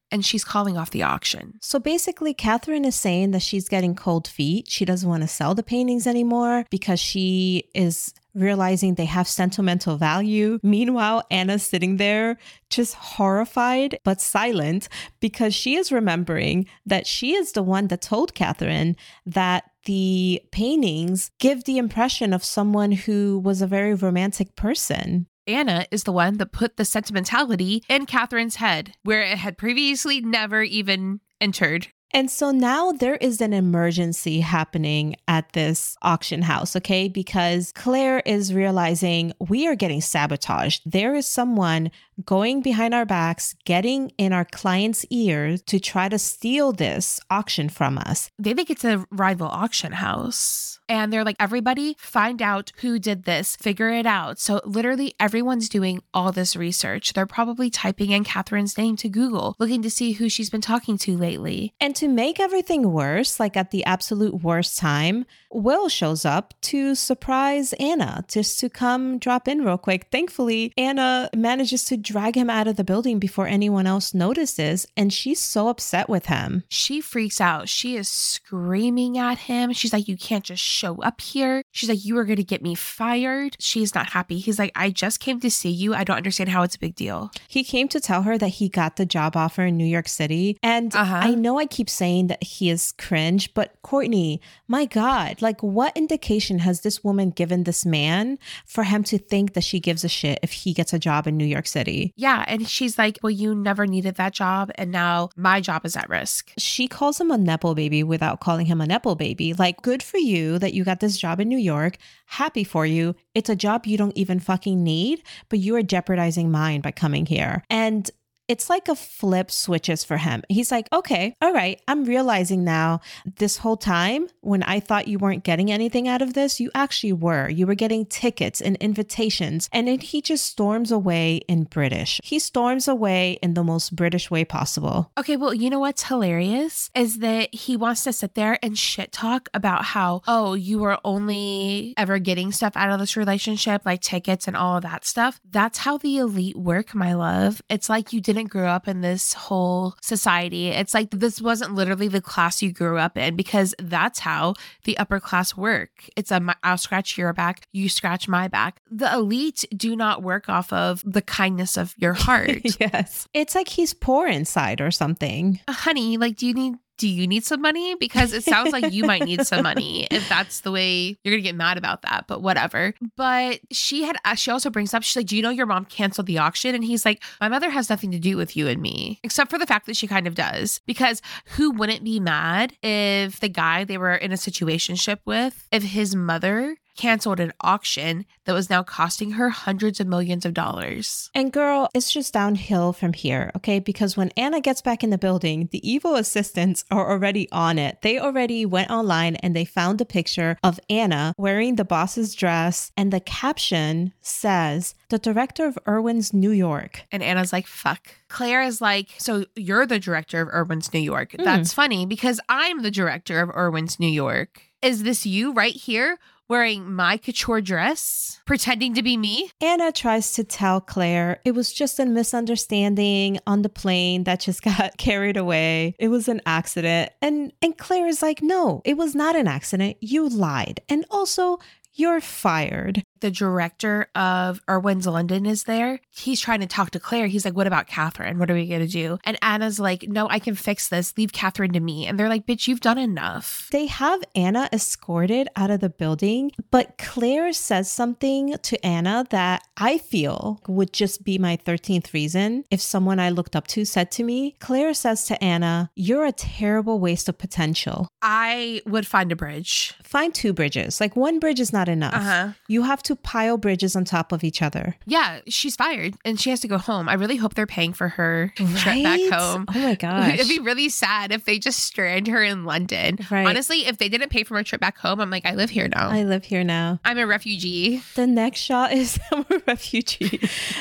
and she's calling off the auction. So basically, Catherine is saying that she's getting cold feet. She doesn't want to sell the paintings anymore because she is realizing they have sentimental value. Meanwhile, Anna's sitting there just horrified but silent because she is remembering that she is the one that told Catherine that the paintings give the impression of someone who was a very romantic person. Anna is the one that put the sentimentality in Catherine's head, where it had previously never even entered. And so now there is an emergency happening at this auction house, okay? Because Claire is realizing we are getting sabotaged. There is someone going behind our backs, getting in our client's ears to try to steal this auction from us. They think it's a rival auction house. And they're like, everybody find out who did this, figure it out. So literally everyone's doing all this research. They're probably typing in Catherine's name to Google, looking to see who she's been talking to lately. And to make everything worse, like at the absolute worst time, Will shows up to surprise Anna, just to come drop in real quick. Thankfully, Anna manages to drag him out of the building before anyone else notices, and she's so upset with him. She freaks out. She is screaming at him. She's like, you can't just show up here. She's like, you are going to get me fired. She's not happy. He's like, I just came to see you. I don't understand how it's a big deal. He came to tell her that he got the job offer in New York City. And I know I keep saying that he is cringe, but Courtney, my God, like what indication has this woman given this man for him to think that she gives a shit if he gets a job in New York City? Yeah. And she's like, well, you never needed that job. And now my job is at risk. She calls him a Nepo baby without calling him a Nepo baby. Like, good for you that you got this job in New York. Happy for you. It's a job you don't even fucking need, but you are jeopardizing mine by coming here. And it's like a flip switches for him. He's like, okay, all right, I'm realizing now this whole time when I thought you weren't getting anything out of this, you actually were. You were getting tickets and invitations. And then he just storms away in British. He storms away in the most British way possible. Okay, well, you know what's hilarious is that he wants to sit there and shit talk about how, oh, you were only ever getting stuff out of this relationship, like tickets and all of that stuff. That's how the elite work, my love. It's like you didn't grow up in this whole society. It's like this wasn't literally the class you grew up in, because that's how the upper class work. It's I'll scratch your back, you scratch my back. The elite do not work off of the kindness of your heart. Yes. It's like he's poor inside or something. Honey, like, do you need some money? Because it sounds like you might need some money if that's the way you're going to get mad about that, but whatever. But she also brings up, she's like, do you know your mom canceled the auction? And he's like, my mother has nothing to do with you and me, except for the fact that she kind of does. Because who wouldn't be mad if the guy they were in a situationship with, if his mother canceled an auction that was now costing her hundreds of millions of dollars. And girl, it's just downhill from here, okay? Because when Anna gets back in the building, the evil assistants are already on it. They already went online and they found a picture of Anna wearing the boss's dress, and the caption says, the director of Irwin's New York. And Anna's like, fuck. Claire is like, so you're the director of Irwin's New York. That's funny because I'm the director of Irwin's New York. Is this you right here? Wearing my couture dress, pretending to be me? Anna tries to tell Claire it was just a misunderstanding on the plane that just got carried away. It was an accident. And Claire is like, no, it was not an accident. You lied. And also, you're fired. The director of Irwin's London is there. He's trying to talk to Claire. He's like, what about Catherine? What are we going to do? And Anna's like, no, I can fix this. Leave Catherine to me. And they're like, bitch, you've done enough. They have Anna escorted out of the building, but Claire says something to Anna that I feel would just be my 13th reason if someone I looked up to said to me. Claire says to Anna, you're a terrible waste of potential. I would find a bridge. Find two bridges. Like one bridge is not enough. You have to pile bridges on top of each other. Yeah, she's fired and she has to go home. I really hope they're paying for her trip back home. Oh my gosh. It'd be really sad if they just strand her in London. Right. Honestly, if they didn't pay for my trip back home, I'm like, I live here now. I live here now. I'm a refugee. The next shot is I'm a refugee.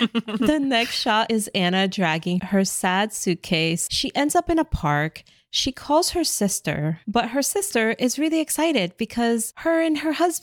The next shot is Anna dragging her sad suitcase. She ends up in a park. She calls her sister, but her sister is really excited because her and her husband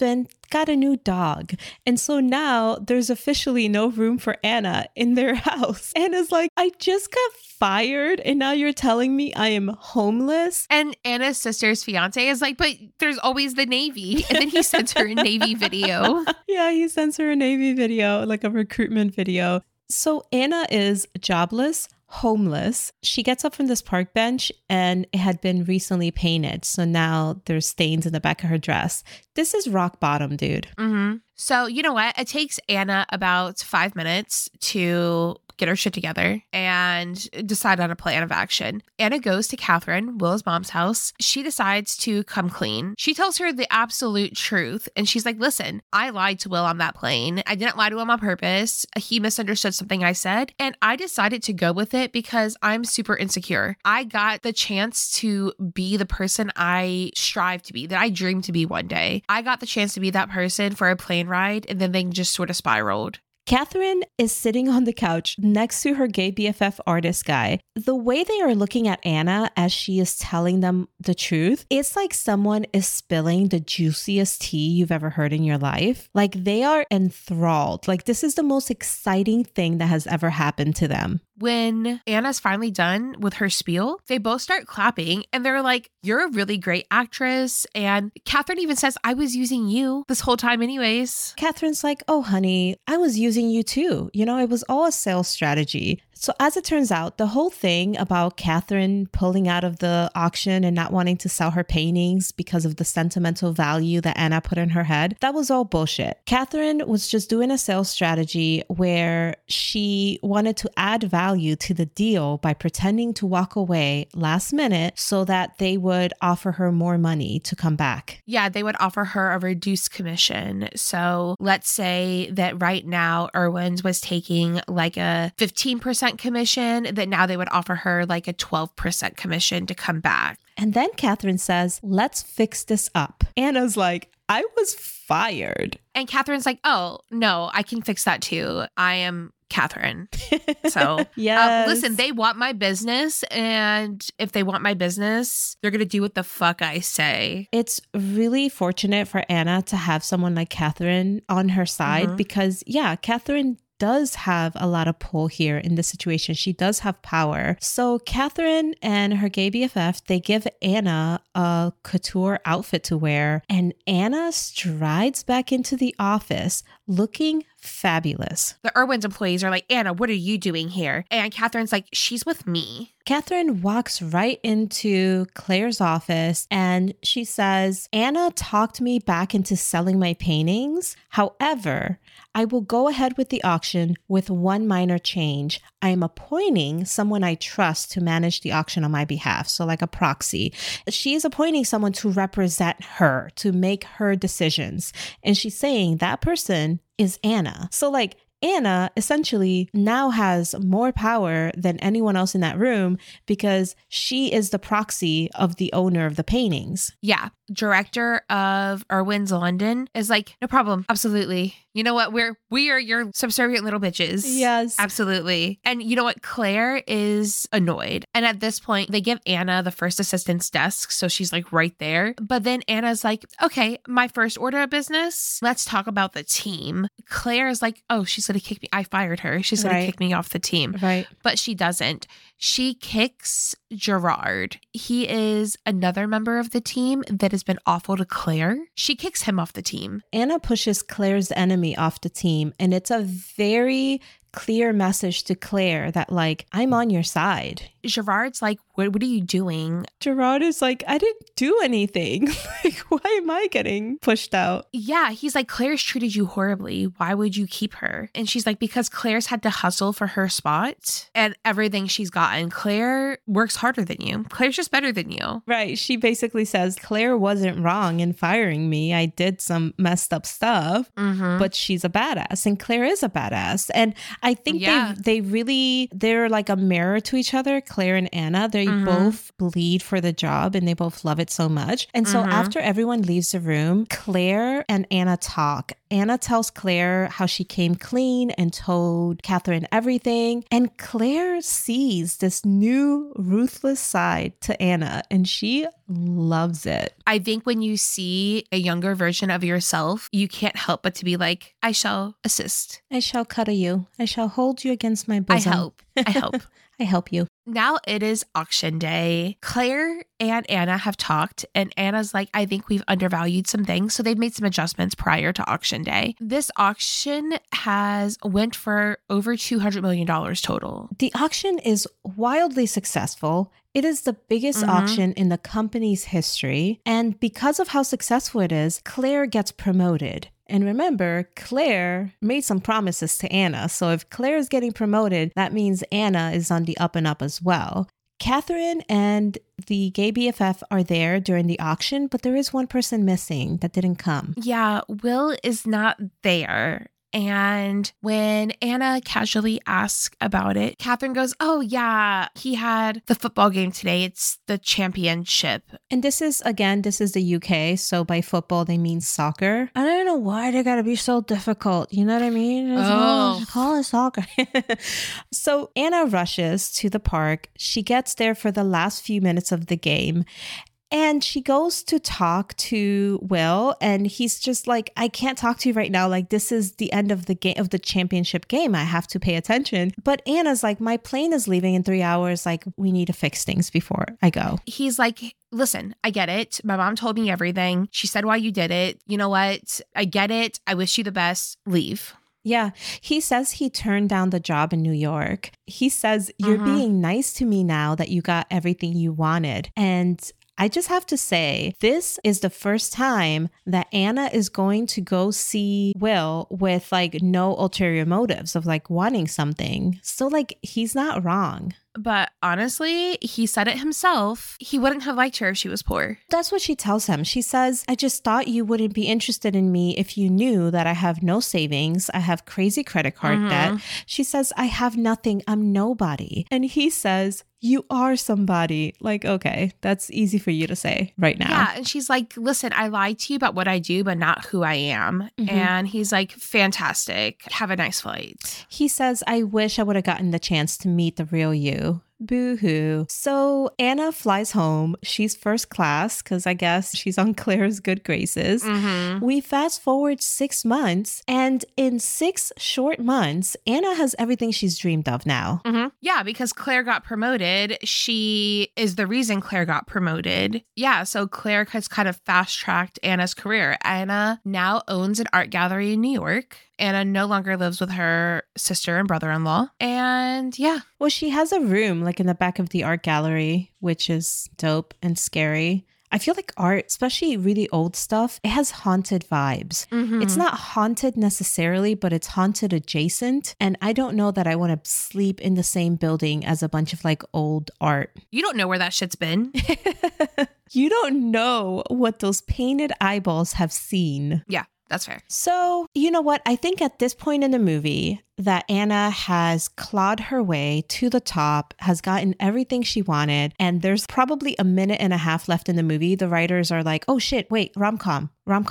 got a new dog. And so now there's officially no room for Anna in their house. Anna's like, I just got fired and now you're telling me I am homeless. And Anna's sister's fiance is like, but there's always the Navy. And then he sends her a Navy video. Yeah, he sends her a Navy video, like a recruitment video. So Anna is jobless, homeless. She gets up from this park bench and it had been recently painted. So now there's stains in the back of her dress. This is rock bottom, dude. Mm-hmm. So you know what? It takes Anna about 5 minutes to get her shit together and decide on a plan of action. Anna goes to Catherine, Will's mom's house. She decides to come clean. She tells her the absolute truth. And she's like, listen, I lied to Will on that plane. I didn't lie to him on purpose. He misunderstood something I said. And I decided to go with it because I'm super insecure. I got the chance to be the person I strive to be, that I dreamed to be one day. I got the chance to be that person for a plane ride, and then they just sort of spiraled. Catherine is sitting on the couch next to her gay BFF artist guy. The way they are looking at Anna as she is telling them the truth, it's like someone is spilling the juiciest tea you've ever heard in your life. Like they are enthralled. Like this is the most exciting thing that has ever happened to them. When Anna's finally done with her spiel, they both start clapping and they're like, you're a really great actress. And Catherine even says, I was using you this whole time anyways. Catherine's like, oh, honey, I was using you too. You know, it was all a sales strategy. So as it turns out, the whole thing about Catherine pulling out of the auction and not wanting to sell her paintings because of the sentimental value that Anna put in her head, that was all bullshit. Catherine was just doing a sales strategy where she wanted to add value to the deal by pretending to walk away last minute so that they would offer her more money to come back. Yeah, they would offer her a reduced commission. So let's say that right now Irwin's was taking like a 15% commission, that now they would offer her like a 12% commission to come back. And then Catherine says, let's fix this up. Anna's like, I was fired. And Catherine's like, oh, no, I can fix that too. I am Catherine. So yes. Listen, they want my business. And if they want my business, they're going to do what the fuck I say. It's really fortunate for Anna to have someone like Catherine on her side because, yeah, Catherine does have a lot of pull here in this situation. She does have power. So Catherine and her gay BFF, they give Anna a couture outfit to wear, and Anna strides back into the office looking fabulous. The Irwin's employees are like, Anna, what are you doing here? And Catherine's like, she's with me. Catherine walks right into Claire's office and she says, Anna talked me back into selling my paintings. However, I will go ahead with the auction with one minor change. I am appointing someone I trust to manage the auction on my behalf. So like a proxy. She is appointing someone to represent her, to make her decisions. And she's saying that person is Anna. So like Anna essentially now has more power than anyone else in that room because she is the proxy of the owner of the paintings. Yeah. Director of Irwin's London is like, no problem. Absolutely. You know what? We are your subservient little bitches. Yes. Absolutely. And you know what? Claire is annoyed. And at this point, they give Anna the first assistant's desk. So she's like right there. But then Anna's like, okay, my first order of business, let's talk about the team. Claire is like, oh, she's going to kick me. I fired her. She's going to kick me off the team. Right. But she doesn't. She kicks Gerard. He is another member of the team that has been awful to Claire. She kicks him off the team. Anna pushes Claire's enemy off the team, and it's a very clear message to Claire that like, I'm on your side. Gerard's like, what are you doing? Gerard is like, I didn't do anything. Like, why am I getting pushed out? Yeah, he's like, Claire's treated you horribly. Why would you keep her? And she's like, because Claire's had to hustle for her spot and everything she's gotten. Claire works harder than you. Claire's just better than you. Right. She basically says, Claire wasn't wrong in firing me. I did some messed up stuff, but she's a badass. And Claire is a badass. And I think they're like a mirror to each other, Claire and Anna. They both bleed for the job and they both love it so much. And so after everyone leaves the room, Claire and Anna talk. Anna tells Claire how she came clean and told Catherine everything. And Claire sees this new ruthless side to Anna and she loves it. I think when you see a younger version of yourself, you can't help but to be like, I shall assist. I shall cuddle you. I shall hold you against my bosom. I hope. I help you. Now it is auction day. Claire and Anna have talked, and Anna's like, I think we've undervalued some things. So they've made some adjustments prior to auction day. This auction has went for over $200 million total. The auction is wildly successful. It is the biggest auction in the company's history. And because of how successful it is, Claire gets promoted. And remember, Claire made some promises to Anna. So if Claire is getting promoted, that means Anna is on the up and up as well. Catherine and the gay BFF are there during the auction, but there is one person missing that didn't come. Yeah, Will is not there. And when Anna casually asks about it, Catherine goes, oh yeah, he had the football game today. It's the championship. And this is the UK. So by football, they mean soccer. I don't know why they gotta be so difficult. You know what I mean? Call it soccer. So Anna rushes to the park. She gets there for the last few minutes of the game. And she goes to talk to Will, and he's just like, I can't talk to you right now. Like, this is the end of the game, of the championship game. I have to pay attention. But Anna's like, my plane is leaving in 3 hours. Like, we need to fix things before I go. He's like, listen, I get it. My mom told me everything. She said why you did it. You know what? I get it. I wish you the best. Leave. Yeah, he says he turned down the job in New York. He says, you're being nice to me now that you got everything you wanted. And I just have to say, this is the first time that Anna is going to go see Will with like no ulterior motives of like wanting something. So like, he's not wrong. But honestly, he said it himself. He wouldn't have liked her if she was poor. That's what she tells him. She says, I just thought you wouldn't be interested in me if you knew that I have no savings. I have crazy credit card debt. She says, I have nothing. I'm nobody. And he says, you are somebody. Like, okay, that's easy for you to say right now. Yeah. And she's like, listen, I lied to you about what I do, but not who I am. And he's like, fantastic. Have a nice flight. He says, I wish I would have gotten the chance to meet the real you. Boo-hoo. So Anna flies home. She's first class because I guess she's on Claire's good graces. We fast forward 6 months, and in 6 short months, Anna has everything she's dreamed of now. Yeah, because Claire got promoted. She is the reason Claire got promoted. Yeah, so Claire has kind of fast-tracked Anna's career. Anna now owns an art gallery in New York. Anna no longer lives with her sister and brother-in-law. And yeah. Well, she has a room like in the back of the art gallery, which is dope and scary. I feel like art, especially really old stuff, it has haunted vibes. It's not haunted necessarily, but it's haunted adjacent. And I don't know that I want to sleep in the same building as a bunch of like old art. You don't know where that shit's been. You don't know what those painted eyeballs have seen. Yeah. That's fair. So, you know what? I think at this point in the movie that Anna has clawed her way to the top, has gotten everything she wanted, and there's probably a minute and a half left in the movie. The writers are like, oh shit, wait, rom-com.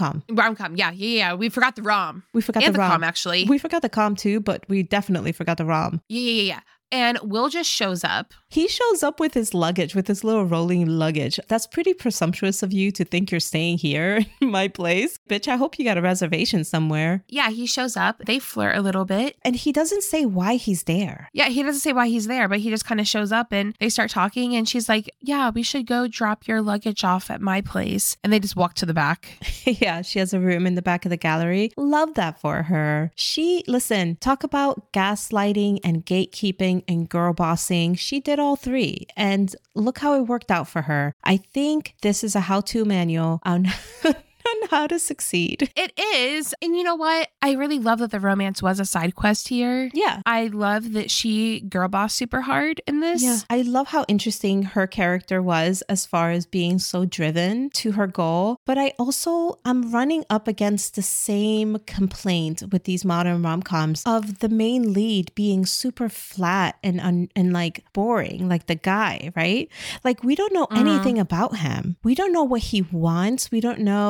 Yeah. We forgot the rom. We forgot and the rom. Com, actually. We forgot the com too, but we definitely forgot the rom. Yeah. And Will just shows up. He shows up with his luggage, with his little rolling luggage. That's pretty presumptuous of you to think you're staying here in my place. Bitch, I hope you got a reservation somewhere. Yeah, he shows up. They flirt a little bit. And he doesn't say why he's there. Yeah, he doesn't say why he's there, but he just kind of shows up and they start talking. And she's like, yeah, we should go drop your luggage off at my place. And they just walk to the back. Yeah, she has a room in the back of the gallery. Love that for her. Listen, talk about gaslighting and gatekeeping and girl bossing. She did all three. And look how it worked out for her. I think this is a how-to manual on how to succeed. It is. And you know what? I really love that the romance was a side quest here. Yeah. I love that she girl bossed super hard in this. Yeah. I love how interesting her character was as far as being so driven to her goal. But I'm running up against the same complaint with these modern rom-coms of the main lead being super flat and like boring, like the guy, right? Like we don't know anything about him. We don't know what he wants. We don't know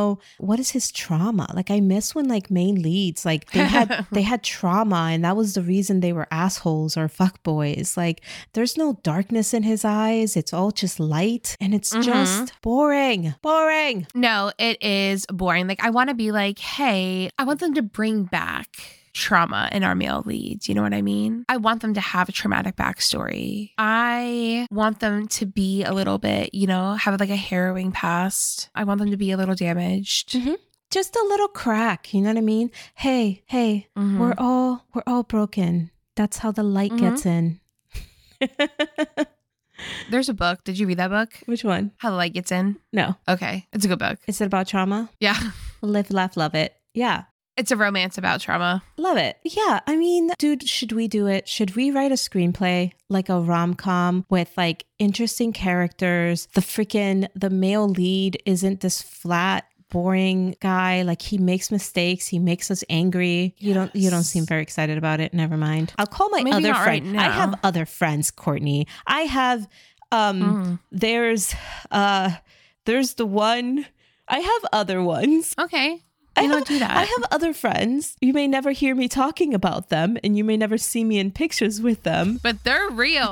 what is his trauma? Like, I miss when like main leads, like they had trauma, and that was the reason they were assholes or fuckboys. Like, there's no darkness in his eyes. It's all just light, and it's just boring. No, it is boring. Like, I want to be like, hey, I want them to bring back trauma in our male leads. You know what I mean? I want them to have a traumatic backstory. I want them to be a little bit, you know, have like a harrowing past. I want them to be a little damaged. Just a little crack. You know what I mean? Hey, we're all broken. That's how the light gets in. There's a book. Did you read that book? Which one? How the Light Gets In? No. Okay. It's a good book. Is it about trauma? Yeah. Live, laugh, love it. Yeah. It's a romance about trauma. Love it. Yeah. I mean, dude, should we do it? Should we write a screenplay, like a rom-com with like interesting characters? The male lead isn't this flat, boring guy. Like, he makes mistakes. He makes us angry. Yes. You don't seem very excited about it. Never mind. I'll call my other friend. Right now. I have other friends, Courtney. I have, there's the one, I have other ones. Okay. Don't do that. I have other friends. You may never hear me talking about them, and you may never see me in pictures with them. But they're real.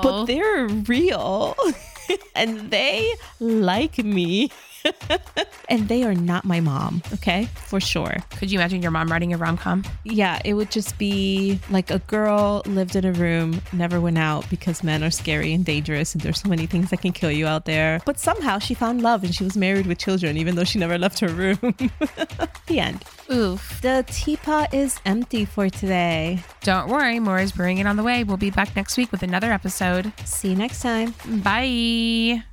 And they like me. And they are not my mom, okay? For sure. Could you imagine your mom writing a rom-com? Yeah, it would just be like a girl lived in a room, never went out because men are scary and dangerous, and there's so many things that can kill you out there. But somehow she found love and she was married with children, even though she never left her room. The end. Oof. The teapot is empty for today. Don't worry, more is brewing it on the way. We'll be back next week with another episode. See you next time. Bye.